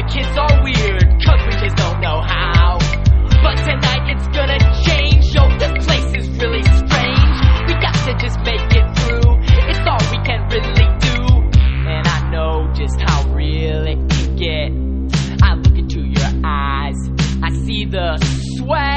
kids are weird, cause we just don't know how. But tonight it's gonna change. Yo, this place is really strange. We got to just make it through. It's all we can really do. And I know just how real it can get. I look into your eyes, I see the sweat.